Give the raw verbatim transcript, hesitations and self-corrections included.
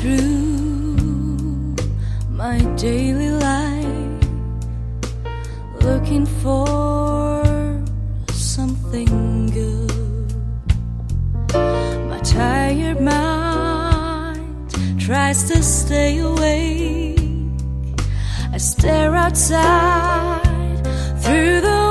through my daily life, looking for something good. My tired mind tries to stay awake. I stare outside through the